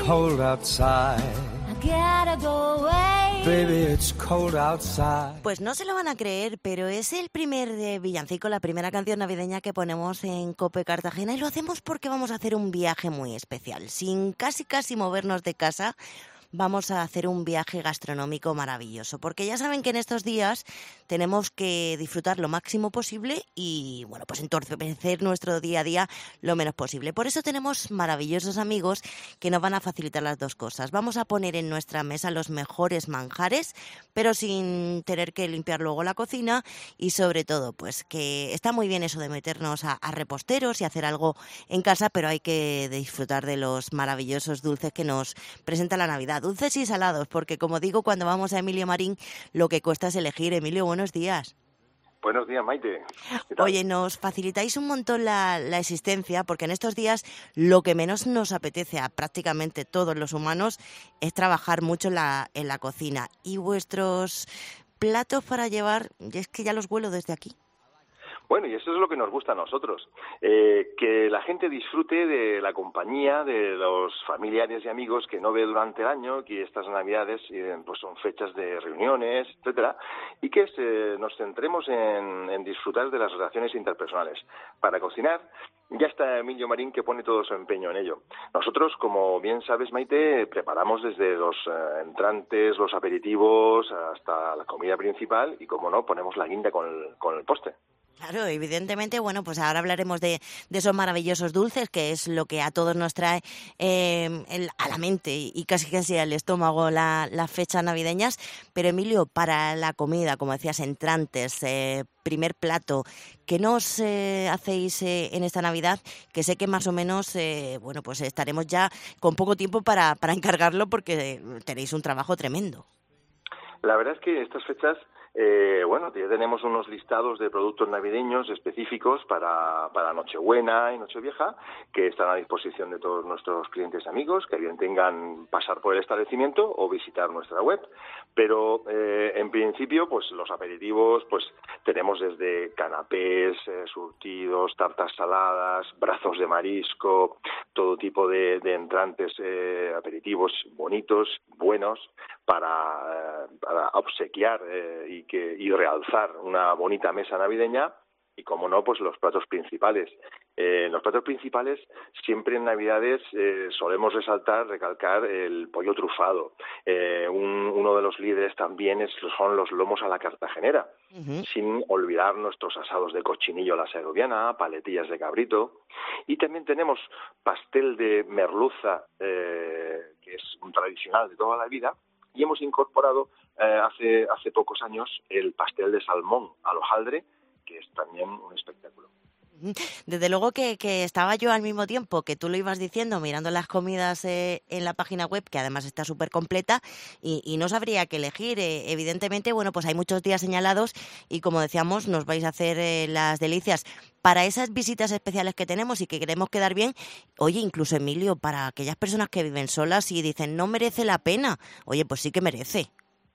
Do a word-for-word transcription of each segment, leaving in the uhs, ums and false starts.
cold outside. I gotta go away. Baby, it's cold outside. Pues no se lo van a creer, pero es el primer eh, villancico, la primera canción navideña que ponemos en COPE Cartagena, y lo hacemos porque vamos a hacer un viaje muy especial. Sin casi casi movernos de casa, vamos a hacer un viaje gastronómico maravilloso, porque ya saben que en estos días tenemos que disfrutar lo máximo posible y, bueno, pues entorpecer nuestro día a día lo menos posible. Por eso tenemos maravillosos amigos que nos van a facilitar las dos cosas. Vamos a poner en nuestra mesa los mejores manjares, pero sin tener que limpiar luego la cocina, y sobre todo, pues que está muy bien eso de meternos a, a reposteros y hacer algo en casa, pero hay que disfrutar de los maravillosos dulces que nos presenta la Navidad. Dulces y salados, porque como digo, cuando vamos a Emilio Marín, lo que cuesta es elegir. Emilio, buenos días. Buenos días, Maite. ¿Qué tal? Oye, nos facilitáis un montón la, la existencia, porque en estos días lo que menos nos apetece a prácticamente todos los humanos es trabajar mucho en la, en la cocina. Y vuestros platos para llevar, es que ya los huelo desde aquí. Bueno, y eso es lo que nos gusta a nosotros, eh, que la gente disfrute de la compañía de los familiares y amigos que no ve durante el año, que estas Navidades eh, pues son fechas de reuniones, etcétera, y que se, nos centremos en, en disfrutar de las relaciones interpersonales. Para cocinar, ya está Emilio Marín, que pone todo su empeño en ello. Nosotros, como bien sabes, Maite, preparamos desde los eh, entrantes, los aperitivos, hasta la comida principal, y como no, ponemos la guinda con el, con el postre. Claro, evidentemente, bueno, pues ahora hablaremos de, de esos maravillosos dulces, que es lo que a todos nos trae eh, el, a la mente y casi casi al estómago la, las fechas navideñas. Pero Emilio, para la comida, como decías, entrantes, eh, primer plato, ¿qué nos eh, hacéis eh, en esta Navidad? Que sé que más o menos, eh, bueno, pues estaremos ya con poco tiempo para, para encargarlo, porque tenéis un trabajo tremendo. La verdad es que estas fechas, eh, bueno, ya tenemos unos listados de productos navideños específicos para, para Nochebuena y Nochevieja, que están a disposición de todos nuestros clientes y amigos, que bien tengan pasar por el establecimiento o visitar nuestra web. Pero eh, en principio, pues los aperitivos, pues tenemos desde canapés, eh, surtidos, tartas saladas, brazos de marisco, todo tipo de, de entrantes, eh, aperitivos bonitos, buenos, para, eh, para obsequiar eh, y que y realzar una bonita mesa navideña. Y como no, pues los platos principales. Eh, los platos principales, siempre en Navidades eh, solemos resaltar, recalcar el pollo trufado. Eh, un, uno de los líderes también es, son los lomos a la cartagenera, uh-huh. Sin olvidar nuestros asados de cochinillo a la segoviana, paletillas de cabrito. Y también tenemos pastel de merluza, eh, que es un tradicional de toda la vida. Y hemos incorporado eh, hace, hace pocos años el pastel de salmón al hojaldre, que es también un espectáculo. Desde luego que, que estaba yo al mismo tiempo que tú lo ibas diciendo, mirando las comidas eh, en la página web, que además está súper completa, y, y no sabría qué elegir. Eh, evidentemente, bueno, pues hay muchos días señalados y, como decíamos, nos vais a hacer eh, las delicias. Para esas visitas especiales que tenemos y que queremos quedar bien, oye, incluso, Emilio, para aquellas personas que viven solas y dicen, no merece la pena, oye, pues sí que merece.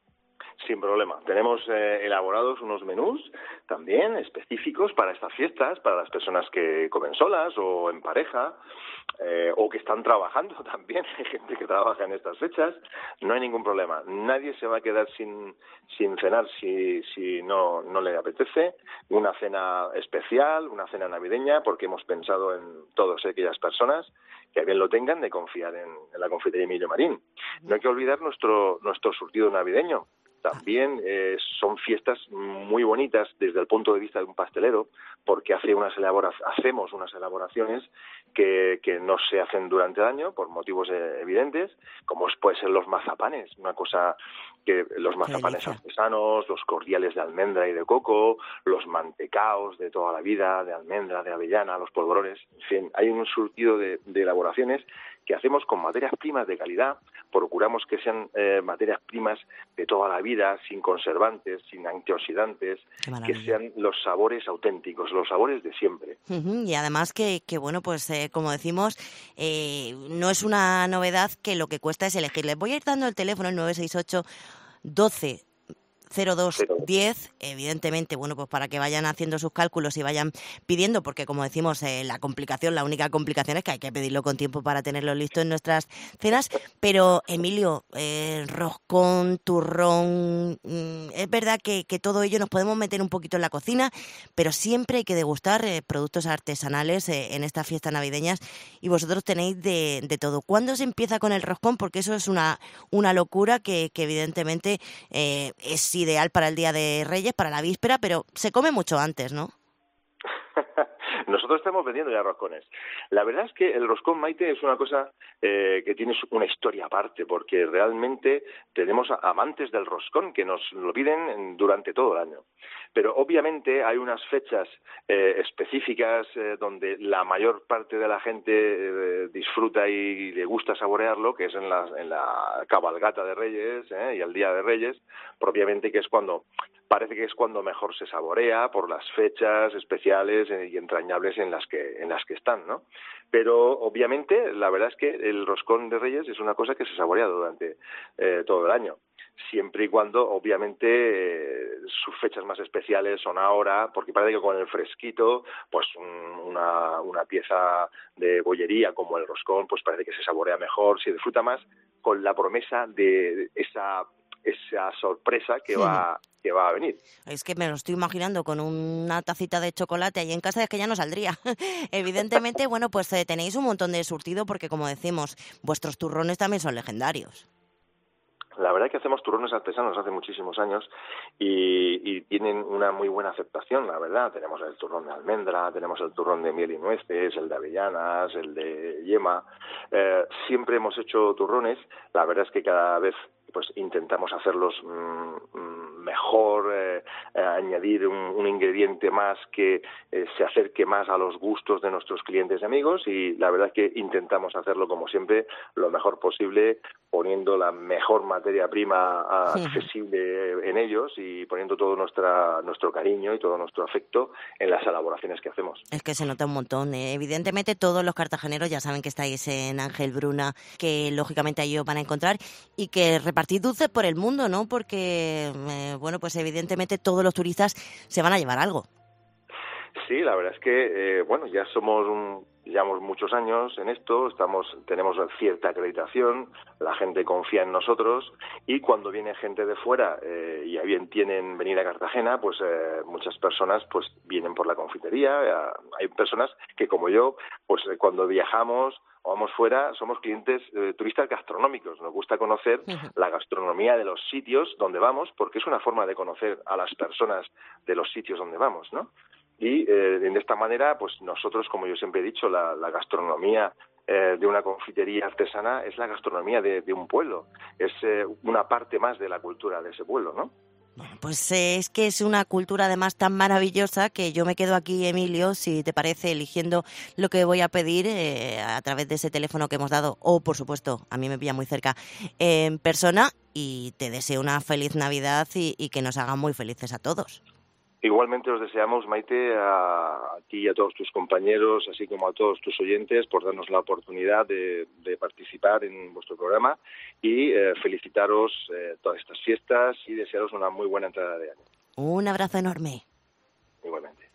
Sin problema. Tenemos eh, elaborados unos menús también específicos para estas fiestas, para las personas que comen solas o en pareja, eh, o que están trabajando también. Hay gente que trabaja en estas fechas. No hay ningún problema. Nadie se va a quedar sin sin cenar si si no no le apetece. Una cena especial, una cena navideña, porque hemos pensado en todas aquellas personas que bien lo tengan de confiar en, en la confitería Emilio Marín. No hay que olvidar nuestro nuestro surtido navideño. También eh, son fiestas muy bonitas desde el punto de vista de un pastelero, porque hace unas elabora- hacemos unas elaboraciones que, que no se hacen durante el año por motivos eh, evidentes, como puede ser los mazapanes, una cosa que los mazapanes artesanos, los cordiales de almendra y de coco, los mantecaos de toda la vida, de almendra, de avellana, los polvorones, en fin, hay un surtido de, de elaboraciones que hacemos con materias primas de calidad. Procuramos que sean eh, materias primas de toda la vida, sin conservantes, sin antioxidantes, que sean los sabores auténticos, los sabores de siempre. Uh-huh. Y además que, que bueno, pues eh, como decimos, eh, no es una novedad que lo que cuesta es elegir. Les voy a ir dando el teléfono, el nueve seis ocho doce cero dos diez, evidentemente, bueno, pues para que vayan haciendo sus cálculos y vayan pidiendo, porque como decimos, eh, la complicación, la única complicación es que hay que pedirlo con tiempo para tenerlo listo en nuestras cenas. Pero, Emilio, eh, roscón, turrón, mmm, es verdad que, que todo ello nos podemos meter un poquito en la cocina, pero siempre hay que degustar eh, productos artesanales eh, en estas fiestas navideñas, y vosotros tenéis de, de todo. ¿Cuándo se empieza con el roscón? Porque eso es una, una locura que, que evidentemente eh, es ideal para el Día de Reyes, para la víspera, pero se come mucho antes, ¿no? Nosotros estamos vendiendo ya roscones. La verdad es que el roscón, Maite, es una cosa eh, que tiene una historia aparte, porque realmente tenemos amantes del roscón que nos lo piden durante todo el año. Pero obviamente hay unas fechas eh, específicas eh, donde la mayor parte de la gente eh, disfruta y le gusta saborearlo, que es en la, en la cabalgata de Reyes eh, y el Día de Reyes, propiamente, que es cuando parece que es cuando mejor se saborea por las fechas especiales eh, y entrañables en las que en las que están, ¿no? Pero obviamente la verdad es que el roscón de Reyes es una cosa que se saborea durante eh, todo el año, siempre y cuando obviamente eh, sus fechas más especiales son ahora, porque parece que con el fresquito, pues un, una, una pieza de bollería como el roscón, pues parece que se saborea mejor, se disfruta más con la promesa de esa esa sorpresa que sí. va que va a venir. Es que me lo estoy imaginando con una tacita de chocolate ahí en casa, es que ya no saldría. Evidentemente, bueno, pues eh, tenéis un montón de surtido porque, como decimos, vuestros turrones también son legendarios. La verdad es que hacemos turrones artesanos hace muchísimos años y, y tienen una muy buena aceptación, la verdad. Tenemos el turrón de almendra, tenemos el turrón de miel y nueces, el de avellanas, el de yema. Eh, siempre hemos hecho turrones. La verdad es que cada vez pues intentamos hacerlos mmm, mejor, eh, eh, añadir un, un ingrediente más que eh, se acerque más a los gustos de nuestros clientes y amigos, y la verdad es que intentamos hacerlo, como siempre, lo mejor posible, poniendo la mejor materia prima accesible en ellos y poniendo todo nuestra, nuestro cariño y todo nuestro afecto en las elaboraciones que hacemos. Es que se nota un montón. Eh. Evidentemente todos los cartageneros ya saben que estáis en Ángel Bruna, que lógicamente allí os van a encontrar, y que repartid dulces por el mundo, ¿no? Porque, eh, bueno, pues evidentemente todos los turistas se van a llevar algo. Sí, la verdad es que, eh, bueno, ya somos un, llevamos muchos años en esto, estamos, tenemos cierta acreditación, la gente confía en nosotros, y cuando viene gente de fuera eh, y a bien tienen venir a Cartagena, pues eh, muchas personas pues vienen por la confitería. Eh, hay personas que, como yo, pues eh, cuando viajamos o vamos fuera, somos clientes eh, turistas gastronómicos. Nos gusta conocer uh-huh. la gastronomía de los sitios donde vamos, porque es una forma de conocer a las personas de los sitios donde vamos, ¿no? Y eh, de esta manera, pues nosotros, como yo siempre he dicho, la, la gastronomía eh, de una confitería artesana es la gastronomía de, de un pueblo, es eh, una parte más de la cultura de ese pueblo, ¿no? Bueno, pues eh, es que es una cultura además tan maravillosa que yo me quedo aquí, Emilio, si te parece, eligiendo lo que voy a pedir eh, a través de ese teléfono que hemos dado, o por supuesto, a mí me pilla muy cerca, eh, en persona, y te deseo una feliz Navidad y, y que nos hagan muy felices a todos. Igualmente os deseamos, Maite, a, a ti y a todos tus compañeros, así como a todos tus oyentes, por darnos la oportunidad de, de participar en vuestro programa y eh, felicitaros eh, todas estas fiestas y desearos una muy buena entrada de año. Un abrazo enorme. Igualmente.